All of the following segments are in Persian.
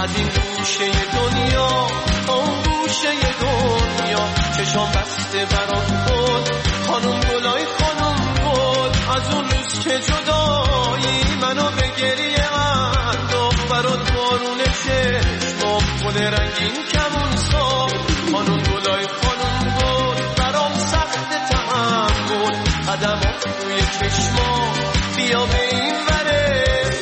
از این گوشه دنیا اون گوشه دنیا، چشام بسته برات بود خانم گلای خانم گل. از اون روز که جدایی منو به گریه انداخت، برات بارون چشمام گل رنگین کمون ساخت. خانم گلای خانم گل برام سخت تحمل، قدمات روی چشمام بیا به این وره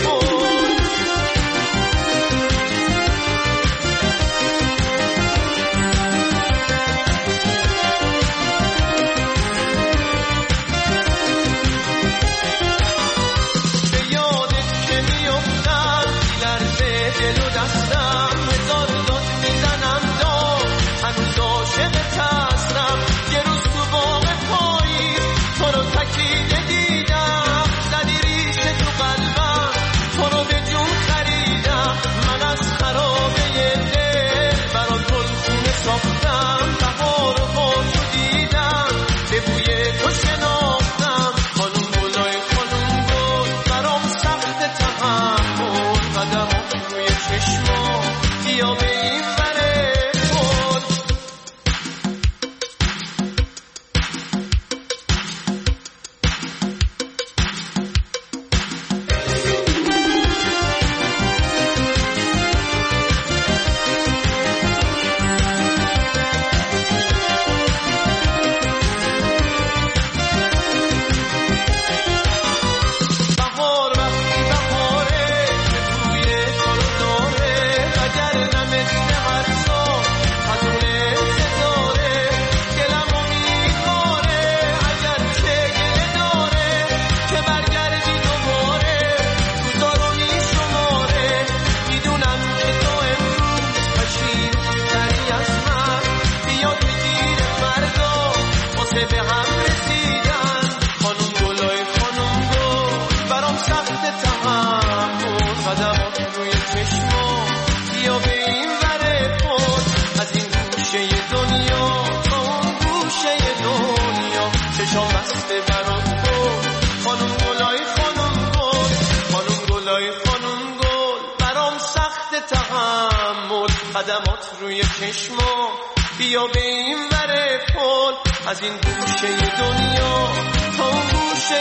قدمات روی چشما بیا به این وره پل. از این گوشه دنیا تا اون گوشه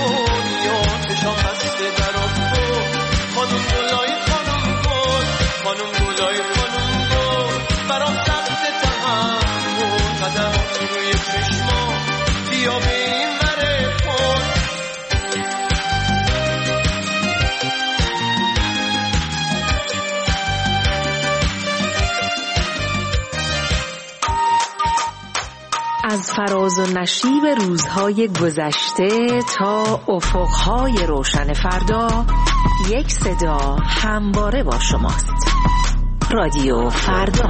دنیا، چشام بسته برات بود خانم گلای خانم گل. خانم گلای خانم گل برام سخت تحمل، قدمات روی چشما بیا به این وره پل. از فراز و نشیب روزهای گذشته تا افقهای روشن فردا، یک صدا همواره با شماست. رادیو فردا.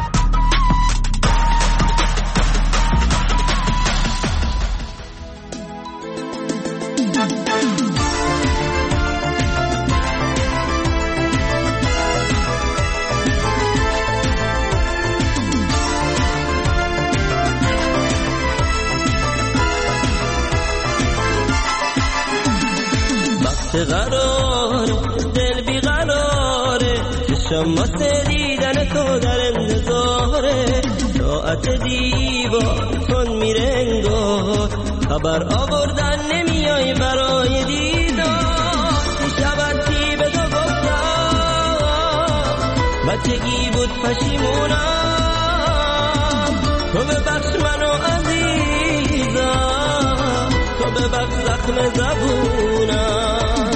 قراره دل بی قراره، چشم واسه دیدن تو در انتظاره. ساعت دیوار کن میره انگار، خبر آوردن نمیای برای دیدار. شبت چی به تو گفتم، بچگی بود پشیمونم. تو ببخش منو عزیزم، تو ببخش زخم زبونم.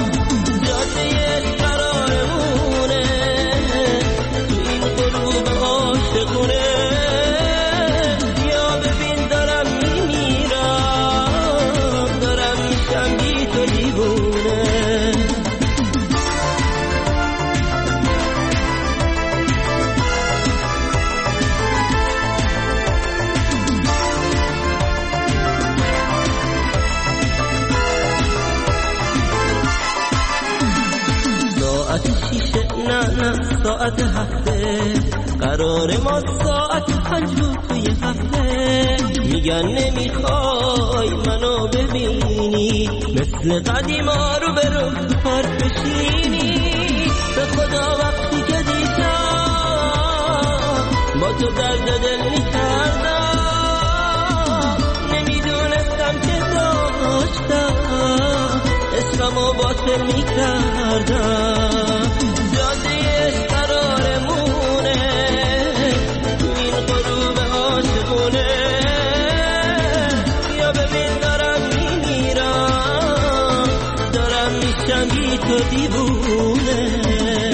ساعت هفته قرار ما ساعت 5 بود توی هفته. میگن نمیخوای منو ببینی، مثل قدیما رو به رو پارک بشینی. به خدا وقتی که دیشب تو درد دل میکردم، نمیدونستم که داشتم اسممو باطل میکردم. جاده قرارمونه تو این غروب عاشقونه، یا ببین دارم میمیرم، دارم میشم بی تو دیوونه.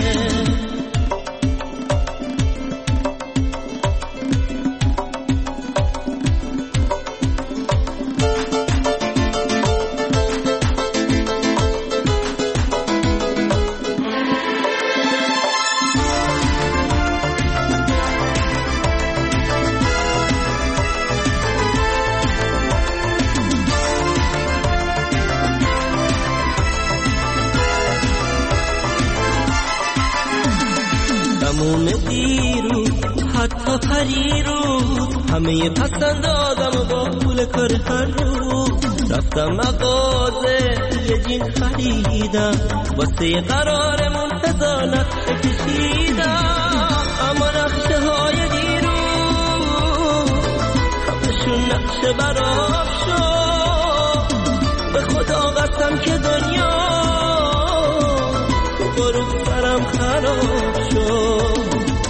حتی پریروز همه پسند آدم و با پول کار هر روز رفتم مغازه یه جین خریدم، واسه قرارمون خزانت کشیدم. اما نقشه های دیروز همشون نقشه برام شد، به خدا قسم که دنیا تو غروب سرم خراب شد.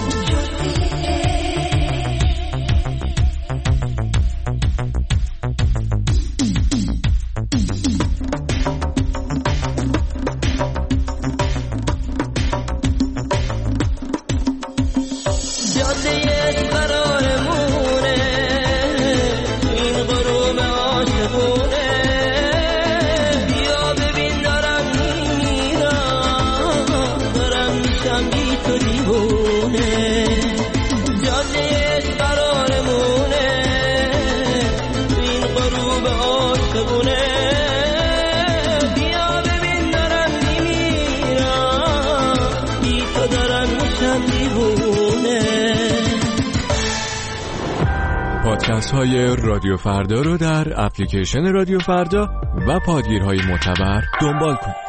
پادکست های رادیو فردا رو در اپلیکیشن رادیو فردا و پادگیرهای معتبر دنبال کنید.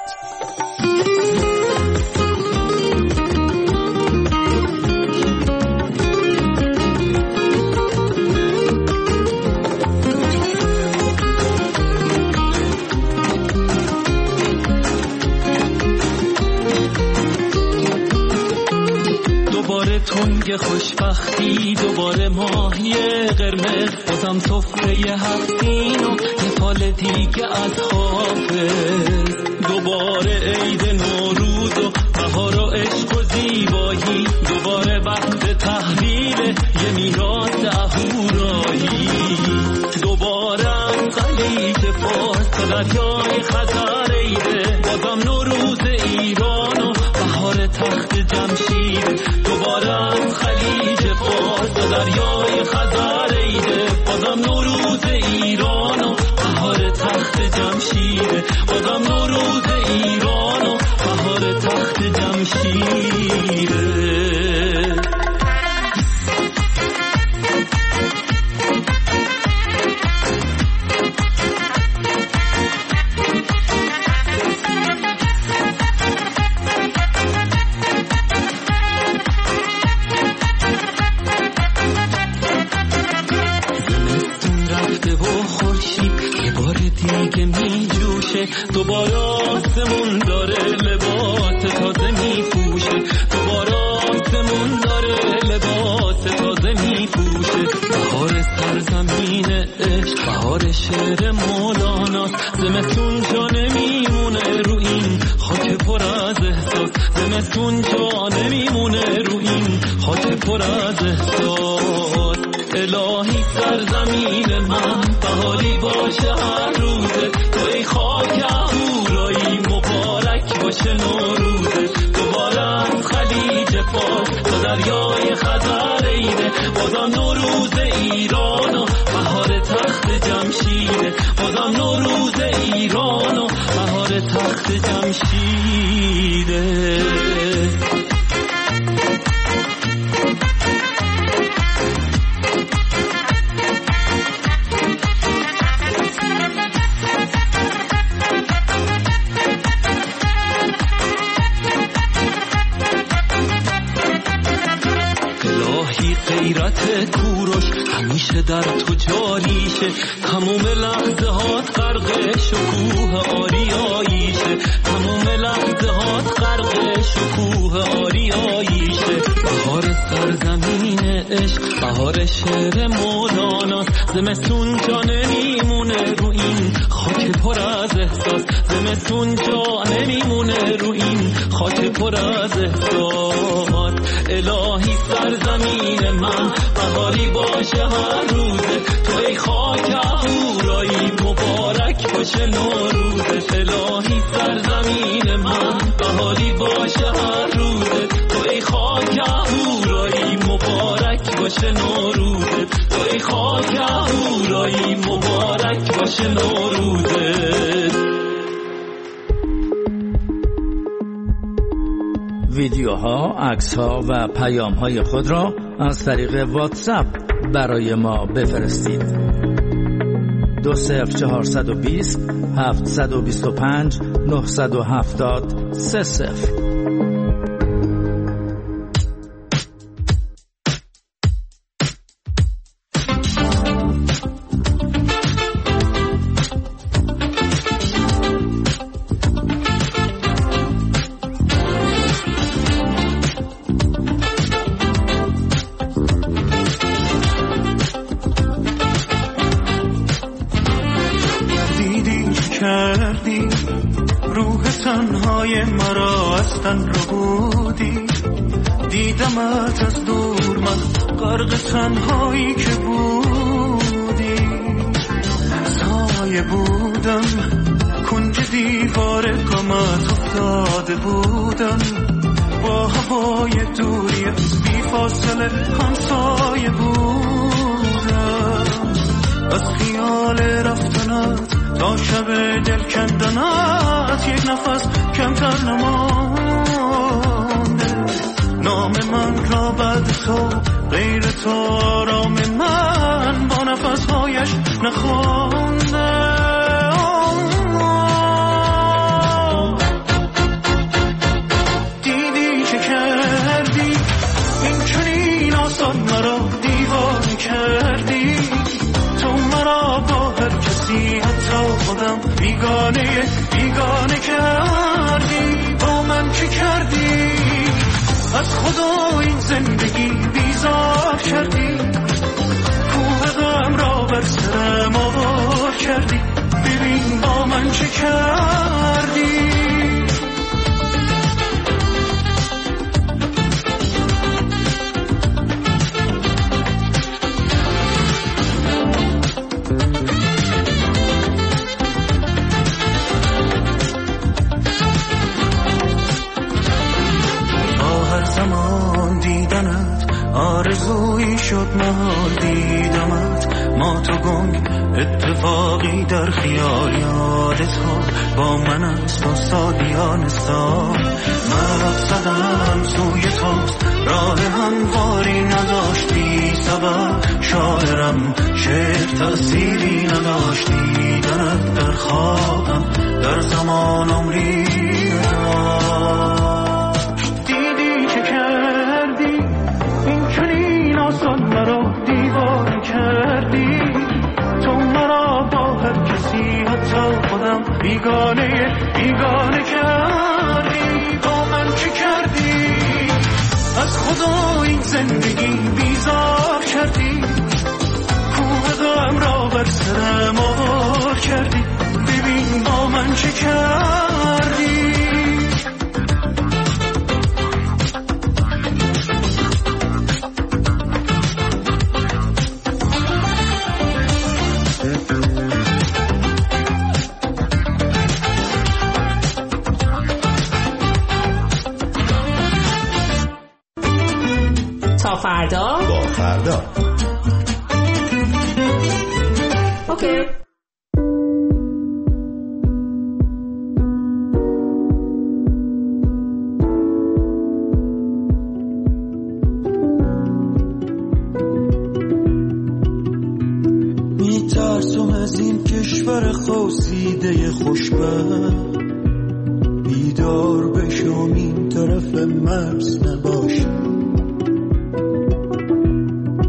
تنگ خوشبختی، دوباره ماهی قرمز، بازم سفره هفتین و یه فال دیگه از حافظ. دوباره عید نوروز و بهار و عشق و زیبایی، دوباره وقت تحویل یه میراث اهورایی. دوباره خلیج فارس تا دریای خزر عیده، بازم نوروز ایران و بهار تخت جمشید. دوباره از خلیج فارس و دریای خزر عیده، بازم نوروز ایران و بهار تخت جمشید. بازم نوروز ایران و بهار تخت جمشید. دوباره آسمون داره لباس تازه میپوشه، دوباره آسمون داره لباس تازه میپوشه. بهار سرزمین عشق، بهار شعر مولاناست. زمستون جا نمیمونه رو این خاک پر از احساس، زمستون جا نمیمونه رو این خاک پر از احساس. الهی سرزمین من بهاری باشه هر روزه، توی خاک اهورایی مبارک باشه نوروزه. دوباره از خلیج فارس تا دریای خزر عیده، بازم نوروز ایران و بهار تخت جمشیده. بازم نوروز ایران و بهار تخت جمشیده. غیرت کوروش همیشه در تو جاریشه، تموم لحظه هات غرق شکوه آریاییشه، تموم لحظه هات غرق شکوه آریاییشه. بهار سرزمین عشق، بهار شعر مولانا، زمستون جا نمیمونه رو این خاک پر از احساس، زمستون جا نمیمونه رو این خاک پر از احساس. الهی سرزمین من بهاری باشه هر روزه، تو ای خاک اهورایی مبارک باشه نوروزه. الهی سرزمین من بهاری باشه هر روزه، تو ای خاک اهورایی مبارک باشه نوروزه، تو ای خاک اهورایی مبارک باشه نوروزه. ویدیوها، عکس‌ها و پیام‌های خود را از طریق واتساپ برای ما بفرستید. 20420 725 970 30. روح تنهای مرا از تن ربودی، دیدمت از دور من غرق تنهایی که بودی، سایه بودم کنج دیوار غمت افتاده بودم، با هوای دوری بی فاصله همسایه بودم، از خیال رفتنت تا شب دل کندنت یک نفس کمتر نمانده، نام من را بعد تو غیر تو آرام من با نفسهایش نخوانده. دیدی چه کردی این چنین آسان مرا دیوانه کردی، تو مرا با هر کسی حتی خودم بیگانه کردی، با من چه کردی از خدا این زندگی بیزار کردی، کوه غم را بر سرم آوار کردی، ببین با من چه کردی. آرزویی شد محال دیدمت، ما تو گنگ اتفاقی در خیال یاد تو با من است و سالیان سال، مقصدم سوی توست راه همواری نداشتی سبب، شاعرم شعر تأثیری نداشتی، دیدنت در خوابم در زمان عمری نداشت. دیدی چه کردی این چنین آسان مرا دیوانه کردی، تو مرا با هر کسی حتی خودم بیگانه کردی، با من چه کردی از خدا این زندگی بیزار کردی، کوه غم را بر سرم آوار کردی، ببین با من چه کردی. تا فردا با فردا. اوکی. میترسم از این کشور خواسیده خوشبخت، بیدار بشم این طرف مرز نباشم،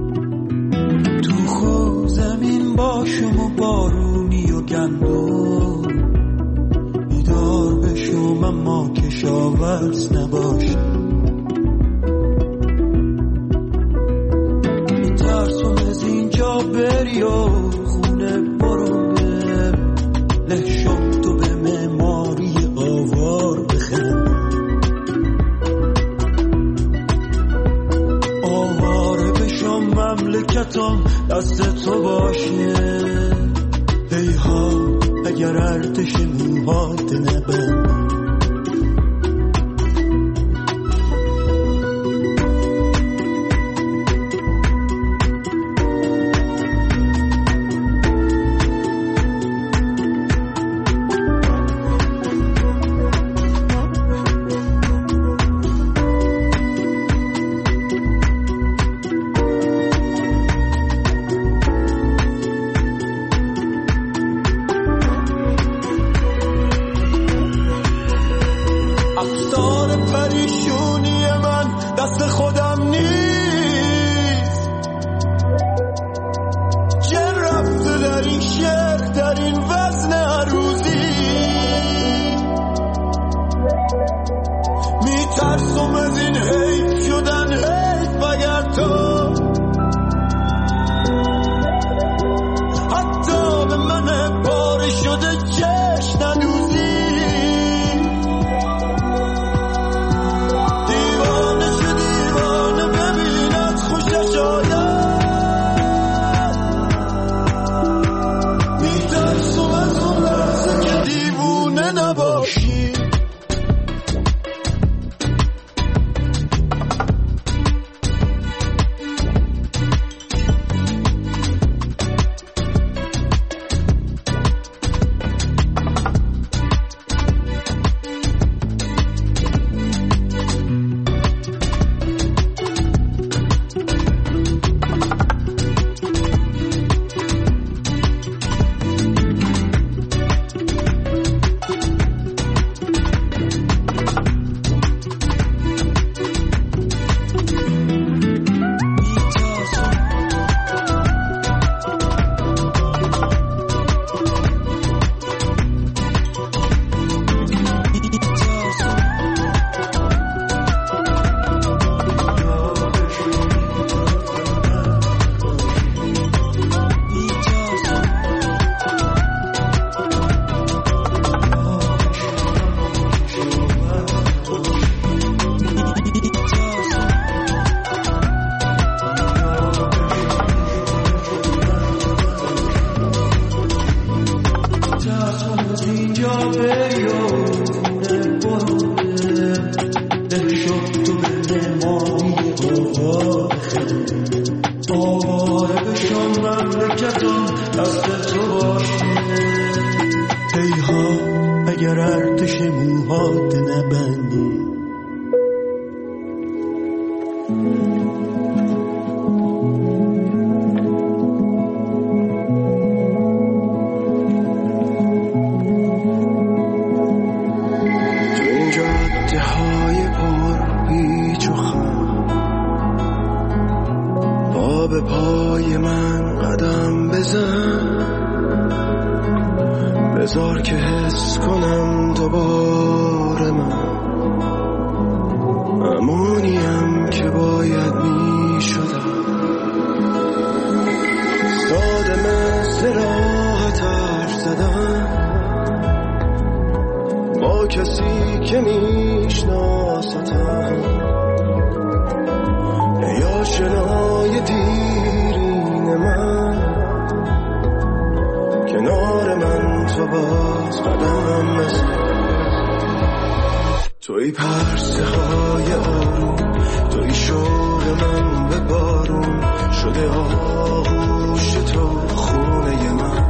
مملکتم دست تو باشه. هیها اگر ارتش موهات نبند. توی پرسه های آروم، توی شوق من به بارون شده آغوش تو خونه من،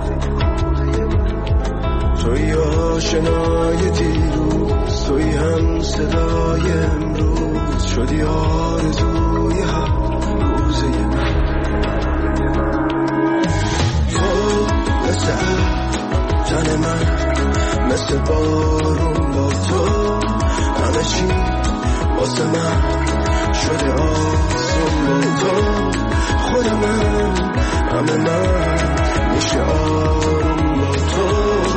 توی آشنای دیروز، توی هم صدای امروز شدی آرزوی هر روزه من. تو مثل تن من، مثل بارون با تو همه چی واسه من شده آسون با تو. خود من همه من میشه آروم با تو.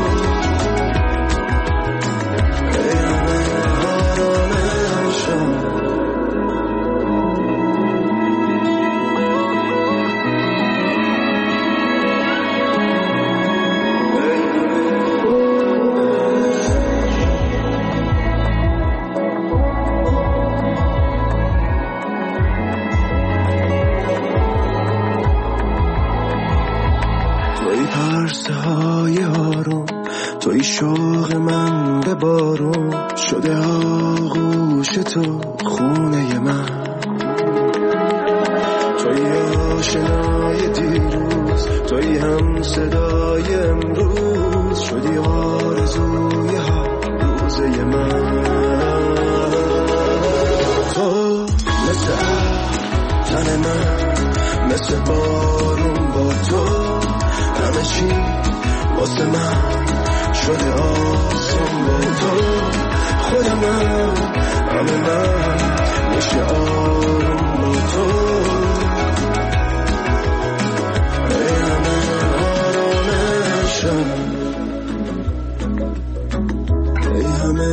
ای همه آرامشم توی شوق من به بارون شده آغوش تو خونه من، توی آشنای دیروز، توی هم صدای امروز، شدی آرزوی هر روزه من. تو مثل تن من، مثل بارون با تو، همه چی واسه من شده آسان با تو. خود من، همه من میشه آروم با تو. ای همه آرامشم، ای همه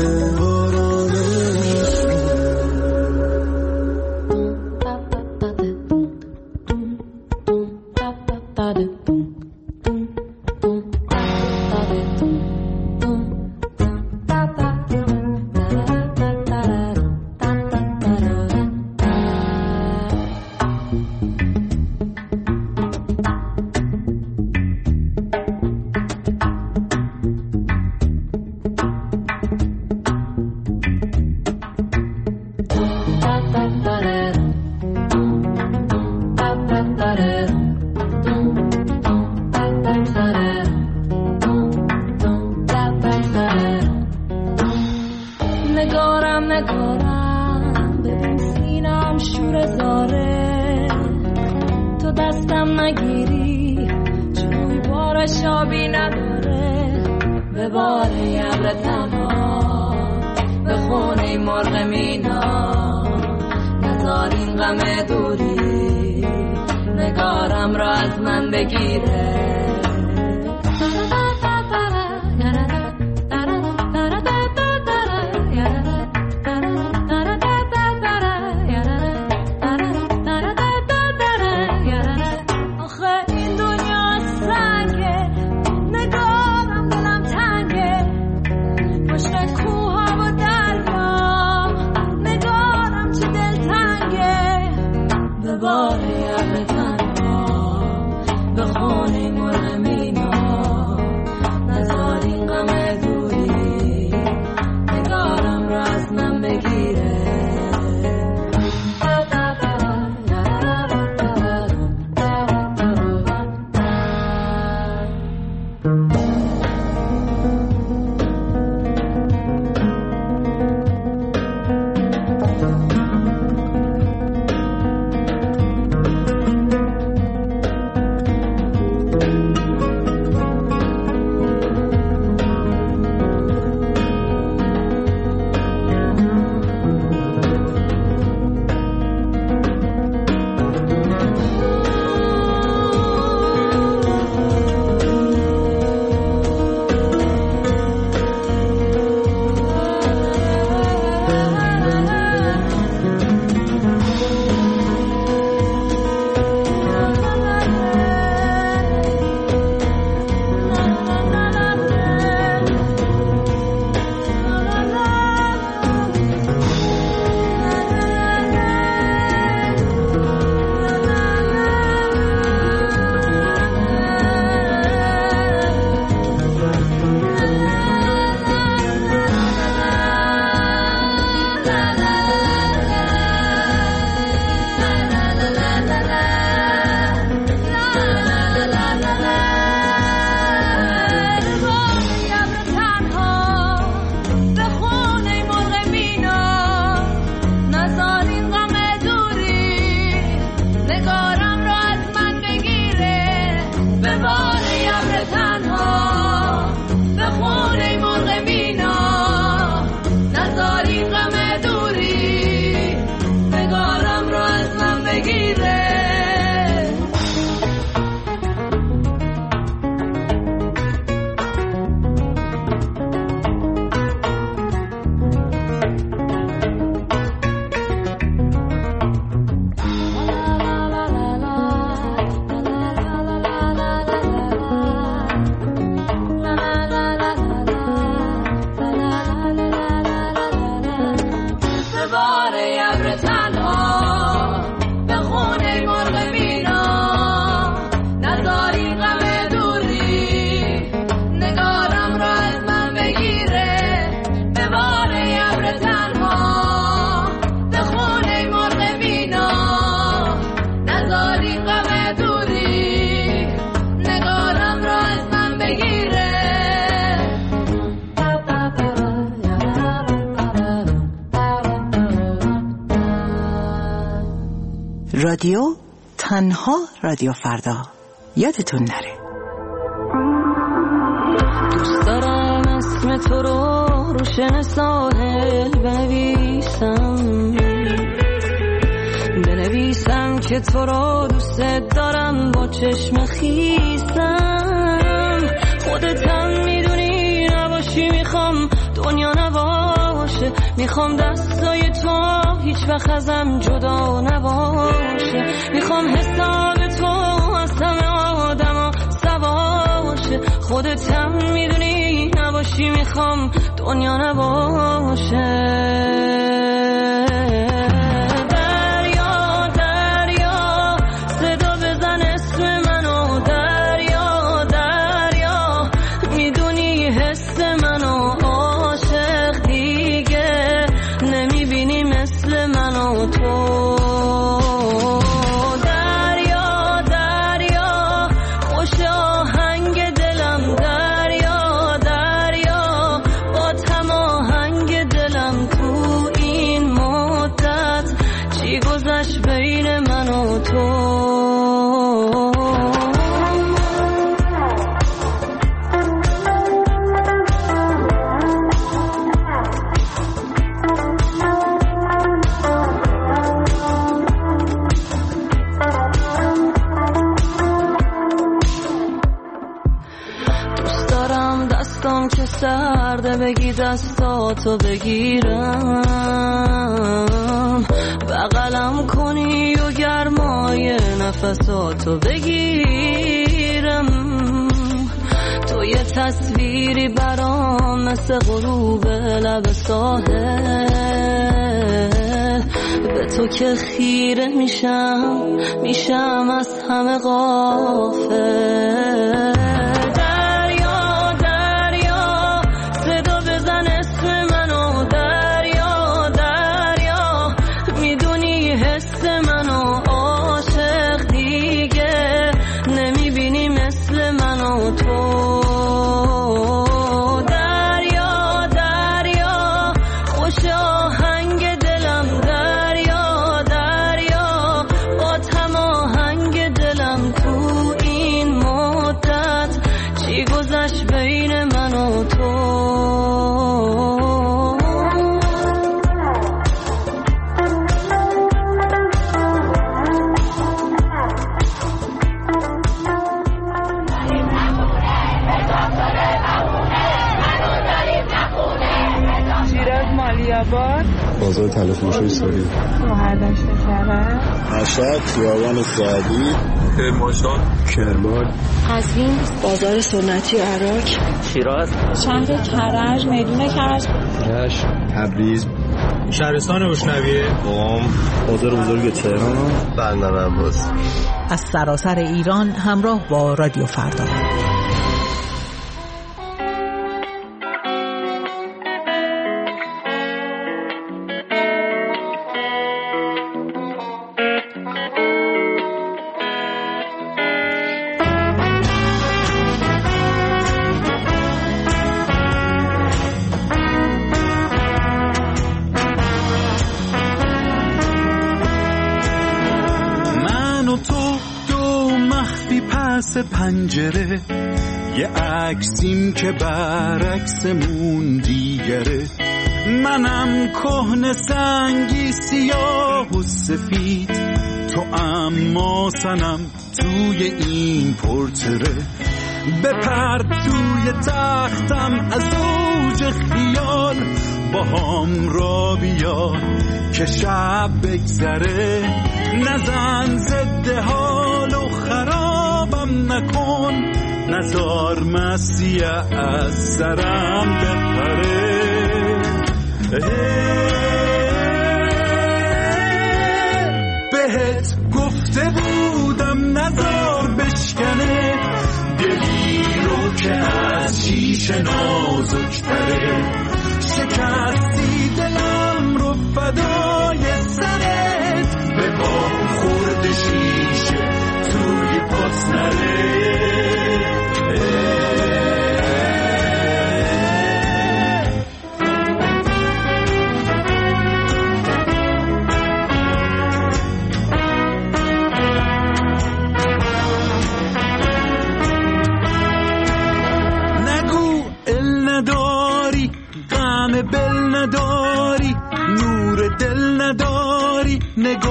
رادیو تنها رادیو فردا. یادتون نره. دوست دارم اسم تو رو روشن ساحل بنویسم که تو رو دوست دارم با چشم خیسم. خودتم میدونی نباشی میخوام دنیا نباشه، میخوام دستای تو هیچ وقت ازم جدا نباشه، میخوام حساب تو از همه آدم سواشه. خودتم میدونی نباشی میخوام دنیا نباشه. سرده بگی دستاتو بگیرم، بغلم کنی و گرمای نفساتو بگیرم. تو یه تصویری برام مثل غروب لب ساحل، به تو که خیره میشم از همه غافل. بازار تلفروشی سوری، مهردشت کرد، مشهد، خیابان سعدی، کرمان، قزوین، بازار سنتی عراق، شیراز، شهر کرج، میدون کرج، تبریز، شهرستان روشنویه، قم، بازار بزرگ تهران، بندر عباس. از سراسر ایران همراه با رادیو فردا. پنجره یه عکسیم که برعکسمون دیگره، منم کهنه سنگی سیاه و سفید، تو اما سنم توی این پورتره. بپر توی تختم از اوج خیال، با هم را بیا که شب بگذره، نزن ضد حال و خرابم نکن، نزار مسیح از سرم بپره. بهت گفته بودم نزار بشکنه، دلی رو که از شیشه نازکتره، شکستی دلم رو فدای سرت، به با خورد شیشه توی پاس نره.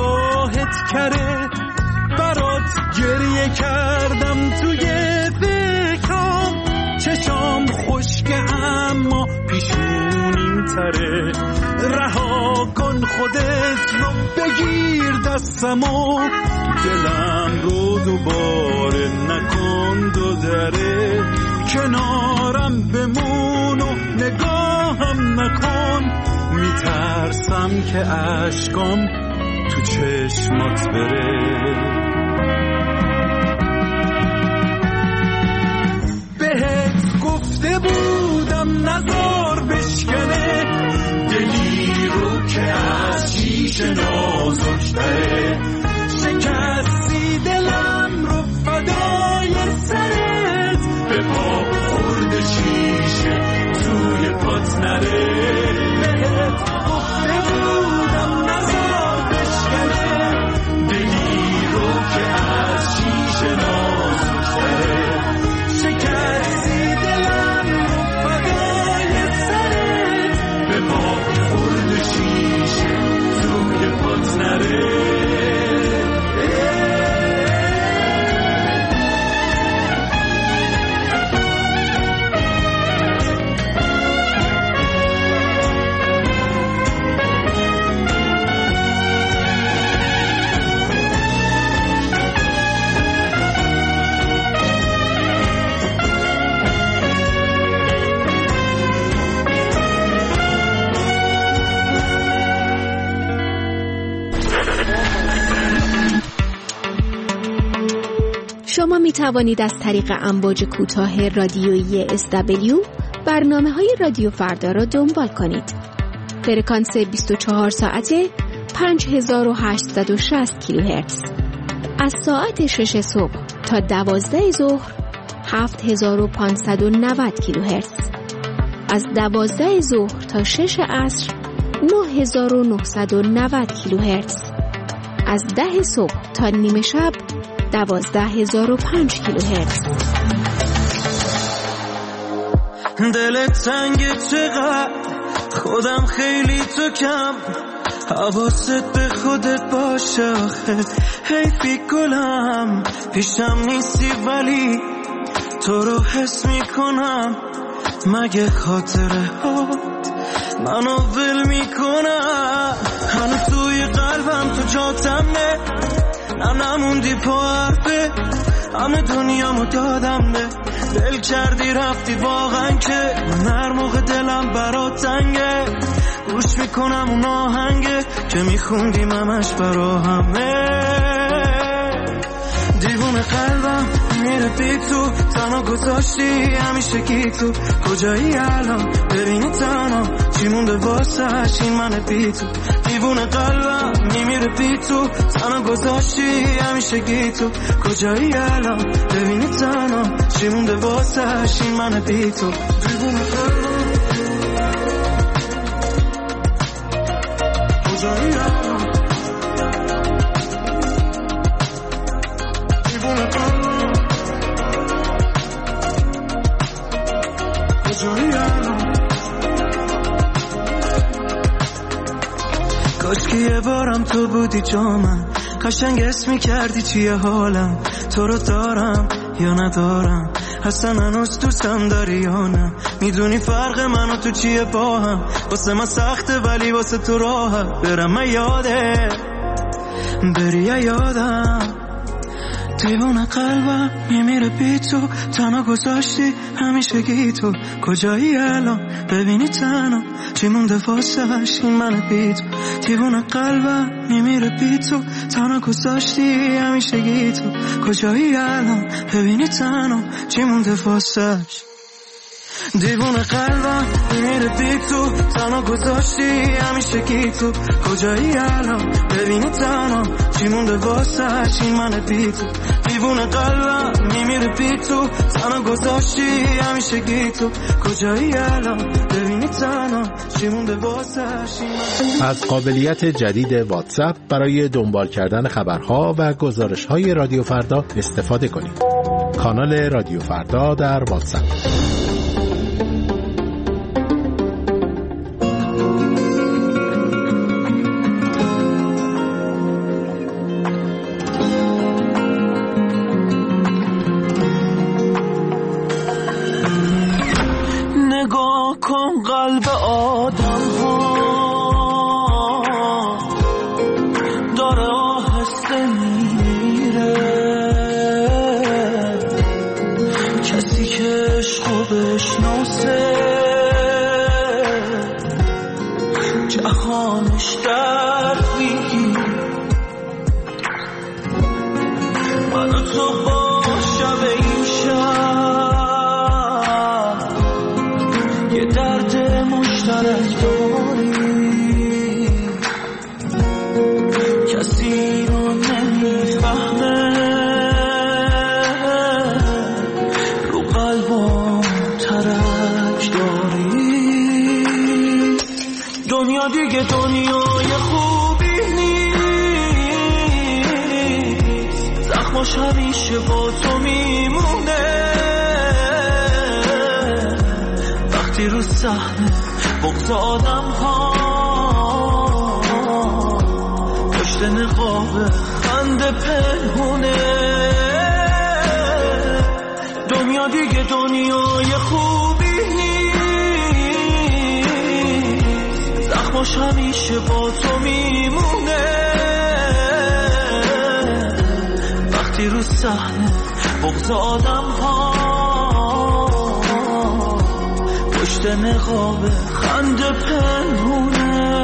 نگاهت کره، برات گریه کردم توی فکرام، چشام خشکه اما پیشونیم تره، رها کن خودت رو بگیر دستمو، دلم رو دوباره نکن دو دره، کنارم بمون و نگاهم نکن، میترسم که اشکام تو چشمات بره. بهت گفته بودم نزار بشکنه، دلی رو که از شیشه نازک‌تره، شکستی دلم رو فدای سرت، به پا خورده شیشه توی پات نره. بهت گفته بودم نزار بشکنه، دلی رو که از شیشه نازک‌تره، شکستی دلم رو فدای سرت، به پا خورده شیشه توی پات نره. شما می توانید از طریق امواج کوتاه رادیویی SW برنامه‌های رادیو فردا را دنبال کنید. فرکانس 24 ساعته 5860 کیلوهرتز. از ساعت 6 صبح تا 12 ظهر 7590 کیلوهرتز. از 12 ظهر تا 6 عصر 9990 کیلوهرتز. از 10 صبح تا نیمه شب 12005 کیلوهرتز. دلت تنگ چقدر، خودم خیلی تو کم، حواست به خودت باشه آخه حیفی گلم، پیشم نیستی ولی تو رو حس میکنم، مگه خاطره هات منو ول میکنم، هنو توی قلبم تو جاتم نه نموندی پا حرفه، همه دنیامو دادم به دل کردی رفتی واقعا که من هر موقع دلم برات تنگه، گوش میکنم اون آهنگه که میخوندیم همش برا همه، دیوونه قلبم میره بی تو، تنها گذاشتی همیشه کی تو، کجایی الان ببینی تنها چی مونده واسه این من بی تو، دیوونه قلبم میمیره بی تو، تنها گذاشتی همیشه کی تو، کجایی الان ببینی تنها چی مونده واسه این من بی تو، دیوونه قلبم کجایی الان، دیوونه قلبم کجایی الان، کاشکی یه بارم تو بودی جامم، قشنگ اسمی کردی چیه حالم، تو رو دارم یا ندارم، اصلا هنوز دوستم داری یا نه، میدونی فرق من و تو چیه با هم، واسه من سخته ولی واسه تو راحت، برم من یاده بری یا یادم، دیوونه قلبم میمیره بی تو، تنها گذاشتی همیشه گی تو، کجایی الان ببینی تنها چی مونده واسه این من بی تو، دیوونه قلبم میمیره بی تو، تنها گذاشتی همیشه گی تو، کجایی الان ببینی تنها چی مونده واسه، دیوونه قلبم میمیره بی تو، تنها گذاشتی همیشه کی تو، کجایی الان ببینی تنها چی مونده واسه این من بی تو، دیوونه قلبم میمیره بی تو، تنها گذاشتی همیشه کی تو، کجایی الان ببینی تنها چی مونده واسه این. از قابلیت جدید واتساپ برای دنبال کردن خبرها و گزارش‌های رادیو فردا استفاده کنید. کانال رادیو فردا در واتساپ. ساخته میره، کسی که عشقو بشناسه جهانش درد میگیره. من و تو با شب این شب یه درد مشترک داریم، کسی رو نمیفهمه، رو قلبم ترک داریم. دنیا دیگه دنیای خوبی نیست، زخماش همیشه با تو میمونه. وقتی رو صحنه بغض آدم ها پشت نقاب خنده پنهونه. دنیا دیگه دنیای خوبی نیست، زخماش همیشه با تو میمونه. وقتی رو صحنه بغض آدم ها پشت نقاب خنده پنهونه.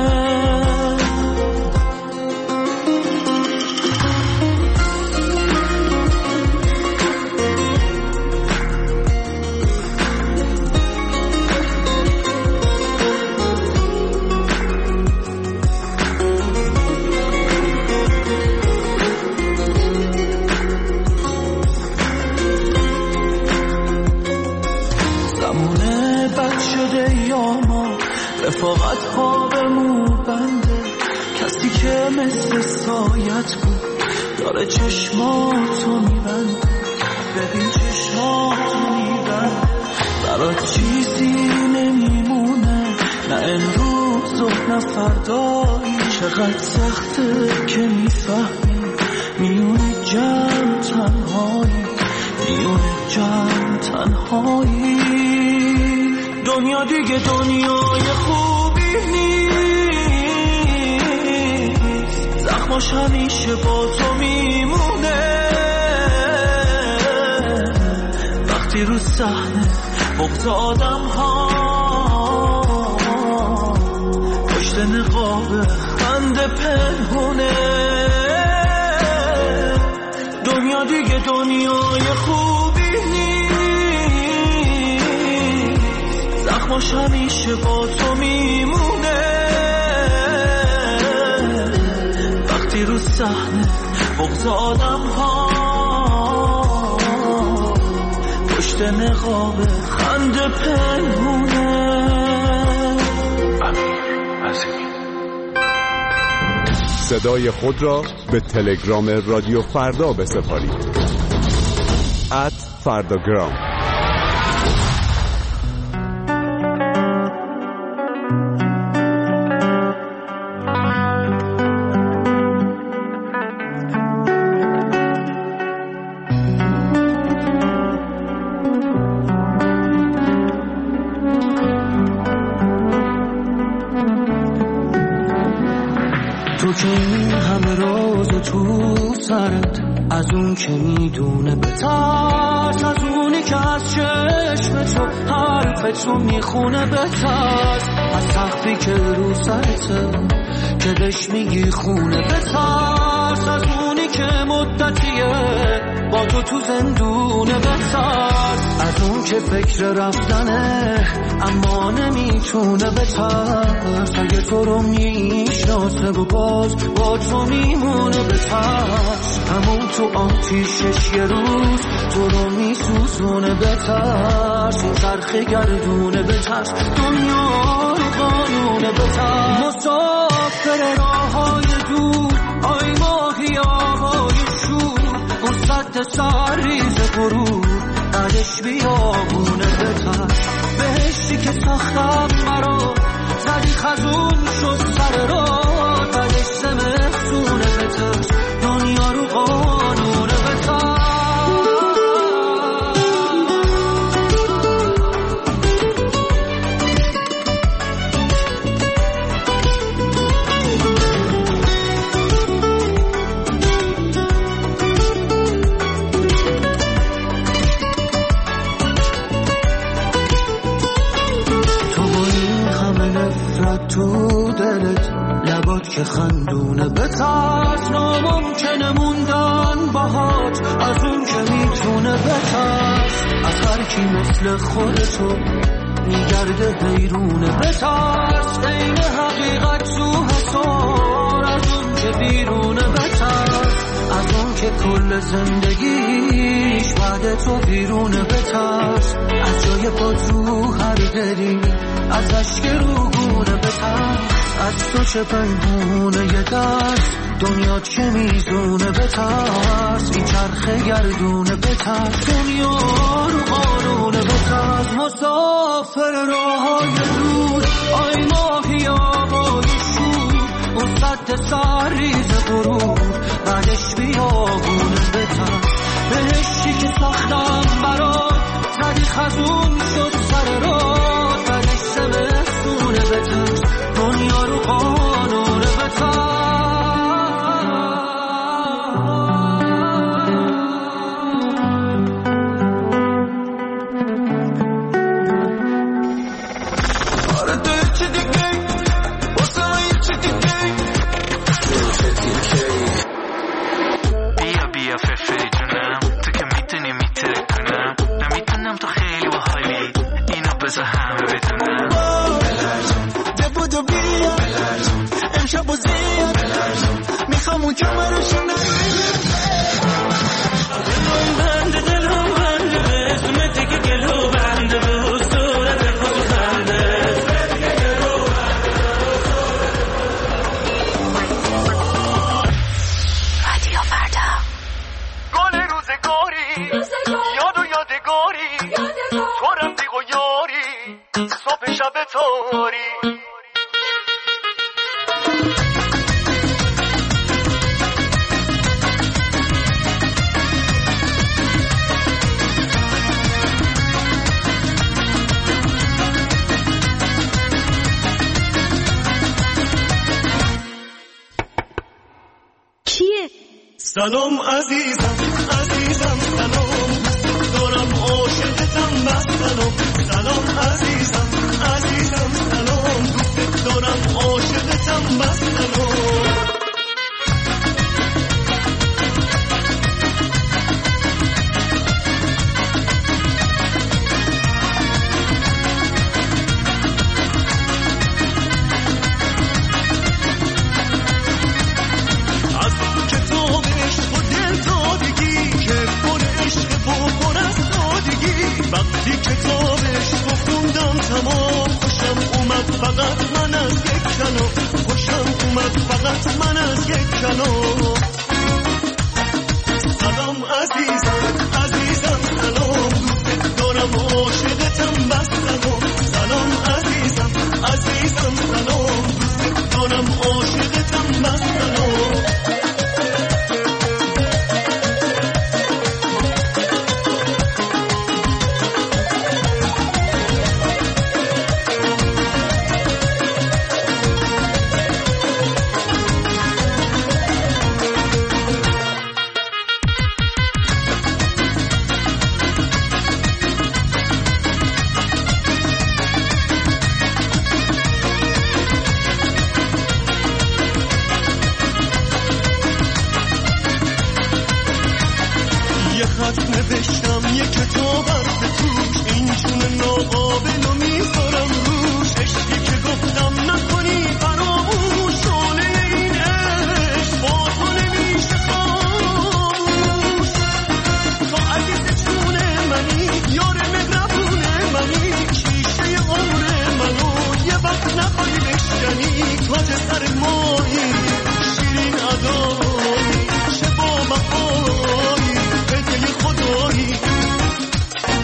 رفاقت ها به مو بنده، کسی که مثل سایت بود داره چشماتو میبنده. ببین چشماتو میبنده، برات چیزی نمیمونه، نه امروز و نه فردایی. چقدر سخته که میفهمی میونه جمع تنهایی، میونه جمع تنهایی. دنیا دیگه دنیای خوبی نیست، زخماش همیشه با تو میمونه. وقتی رو صحنه بغض آدم ها پشت نقاب خنده پنهونه. دنیا دیگه دنیای خوبی نیست، زخماش همیشه با تو میمونه. وقتی رو صحنه بغض آدم ها پشت نقاب خنده پنهونه. صدای خود را به تلگرام رادیو فردا بسپارید. @فرداگرام. تو که این همه راز تو سرت، از اون که میدونه بترس، از اونی که از چشم تو حرفتو میخونه بترس، از سقفی که رو سرته که بهش میگی خونه بترس، از اونی که مدتیه با تو زندونه بترس، از اون که فکر رفتنه اما نمیتونه بترس، اگه تو رو میشناسه و باز با تو میمونه بترس، همون تو آتیشش یه روز تو رو میسوزونه بترس، این چرخه گردونه بترس، دنیا رو قانونه بترس، مسافر راه های دور آی ماهی آهای شور، اون سد سرریز غرور قدش بیابونه بترس، بهشتی که ساختم مرا زدی خزون شد سر را، قدش زمستونه بترس، دنیا رو قانونه بترس. یکی مثل خودتو میگرده حیرونه. بترس این حقیقت تو حسار، از اون که بیرونه. بترس از اون که کل زندگیش بعد تو بیرونه. بترس از جای پا تو هر دری، از اشک روگونه. بترس از تو چه پنهونه یه دست دنیات که میزونه. بترس این چرخه گردونه. بترس دنیا رو قانونه. بترس مسافر راهای دور، آی ماهی آبای شور، اون سد سریز غرور بعدش بیابونه. بترس بهشتی که ساختم برات، زدی خزون شد سر راه، بعدش زمستونه. بترس دنیا رو قانونه. بترس سلام عزیزم عزیزم سلام، دارم عاشقتم بس سلام. سلام عزیزم عزیزم سلام، دوست دارم عاشقتم بس سلام. وقتی کتابش رو خوندم تمام، خوشم اومد فقط من از یک کلام، خوشم اومد فقط من از یک کلام. سلام عزیزم عزیزم سلام، دوست دارم عاشقتم بس سلام. سلام عزیزم عزیزم سلام، دوست دارم عاشقتم بس سلام. نوشتم یک کتاب به توش، این جون ناقابل رو میذارم روش. عشقی که گفتم نکنی فراموش، شعله این عشق با تو نمیشه خاموش. تو عزیز جون منی، یار مهربون منی، شیشه عمر منو یه وقت نخوای بشکنی. تاج سر ماهی، شیرین ادایی، چه با وفایی، خدایی.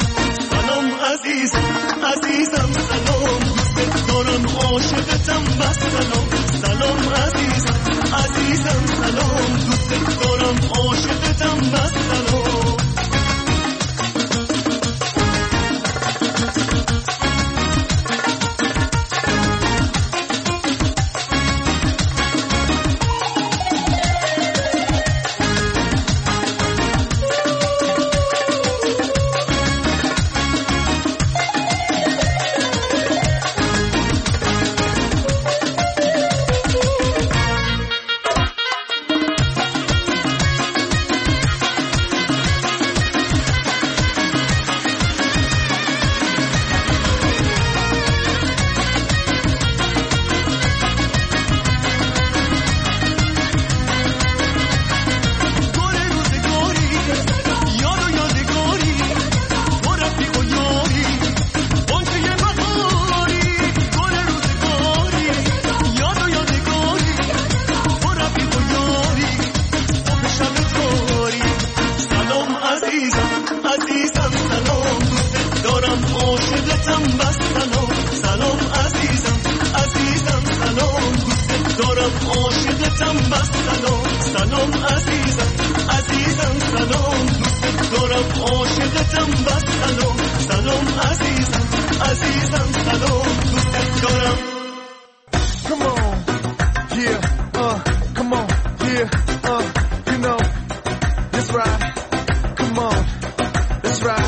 ride. Come on, let's ride.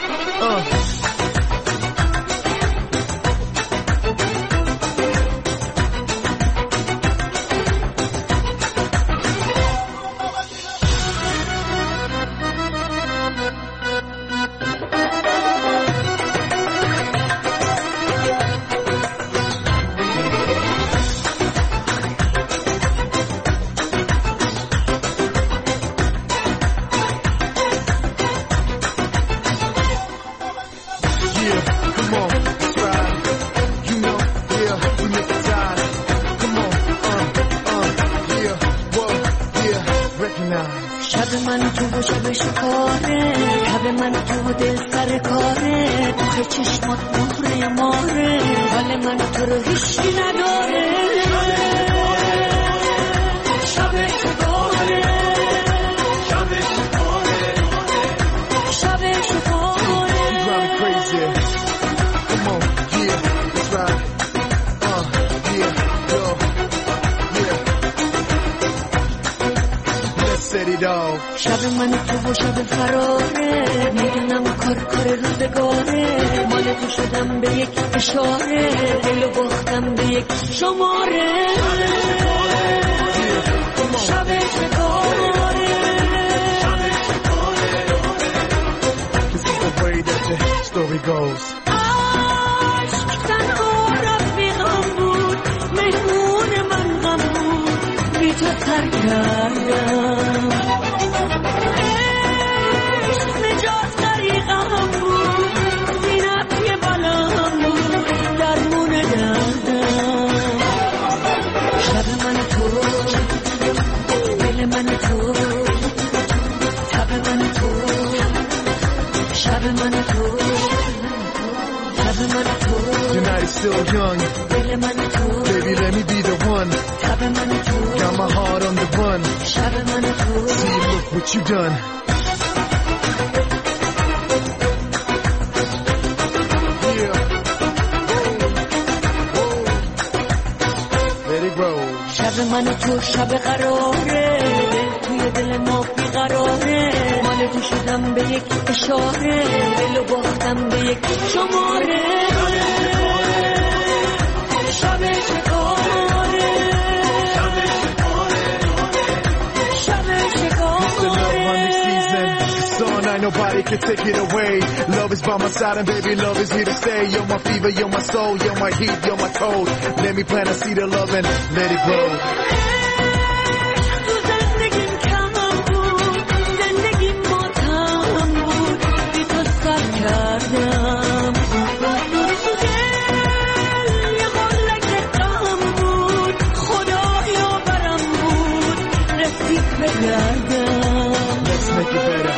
شب من تو و شب فراره میدونم کار روزگاره مال تو شدم به یک اشاره دلو باختم به یک شماره شب شکاره This is the way that the story goes عشق تنها رفیقم بود مهمون من غم بود بی تو تر کردم Tonight is still young. Baby, let me be the one. Got my heart on the run. See, look what you done. Yeah. Let it roll. شب من تو شب قراره توی دل ما بیقراره مال تو شدم به یک اشاره دلو باختم به یک شماره شب شکاره شب شکاره Ain't nobody can take it away. Love is by my side and baby love is here to stay. You're my fever, you're my soul, you're my heat, you're my cold. Let me plant a seed of love and let it grow. Let's make it better.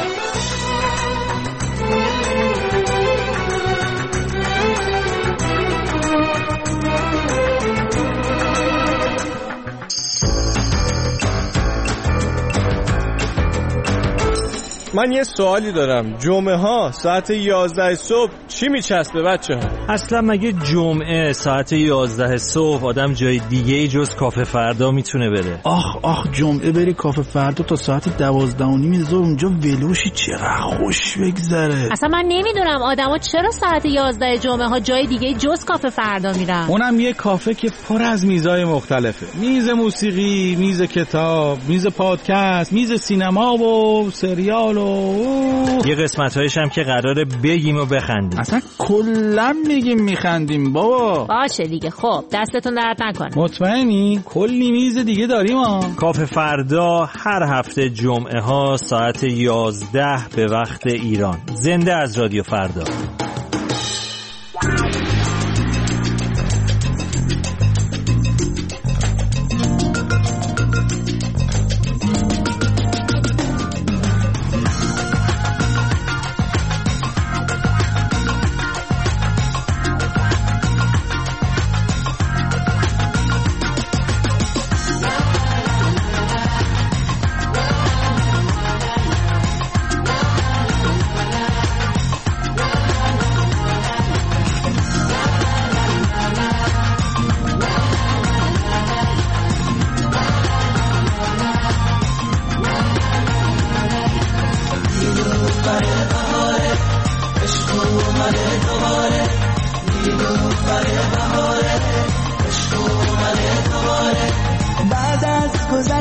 من یه سوالی دارم. جمعه ها ساعت 11 صبح چی میچسبه بچه ها؟ اصلا مگه جمعه ساعت 11 صبح آدم جای دیگه جز کافه فردا میتونه بره؟ آخ جمعه بری کافه فردا تا ساعت 12:30 ظهر اونجا ولوشی چقدر خوش بگذره. اصلا من نمیدونم آدما چرا ساعت 11 جمعه ها جای دیگه جز کافه فردا میرن. اونم یه کافه که پر از میزای مختلفه. میز موسیقی، میز کتاب، میز پادکست، میز سینما و سریال و یه قسمت‌هایش هم که قراره بگیم و بخندیم. اصلا کلا میگیم میخندیم بابا. باشه دیگه. خب دستتون درد نکنه. مطمئنی؟ کلی میز دیگه داریم ها. کافه فردا هر هفته جمعه ها ساعت 11 به وقت ایران. زنده از رادیو فردا.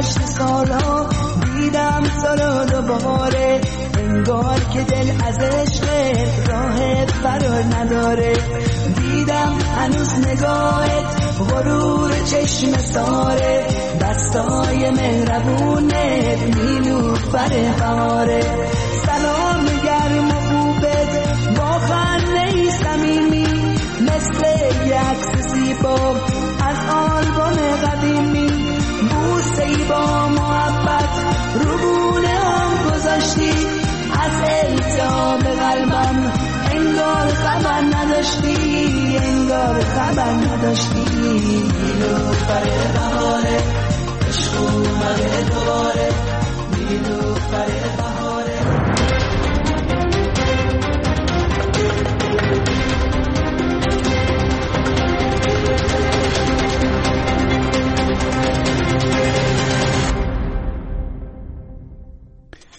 گذشت سالها دیدم تو رو دوباره، انگار که دل از عشق راه فرار نداره. دیدم هنوز نگاهت غرور چشم ساره، دستای مهربونه نیلوفر بهاره. سلام گرم و خوبت با خنده صمیمی، مثل یک عکس زیبا از آلبوم قدیمی. بوسه‌ای با محبت رو گونه هم گذاشتی، از التهاب قلبم انگار خبر نداشتی، انگار خبر نداشتی. نیلوفر بهاره عشق اومده دوباره، نیلوفر بهاره.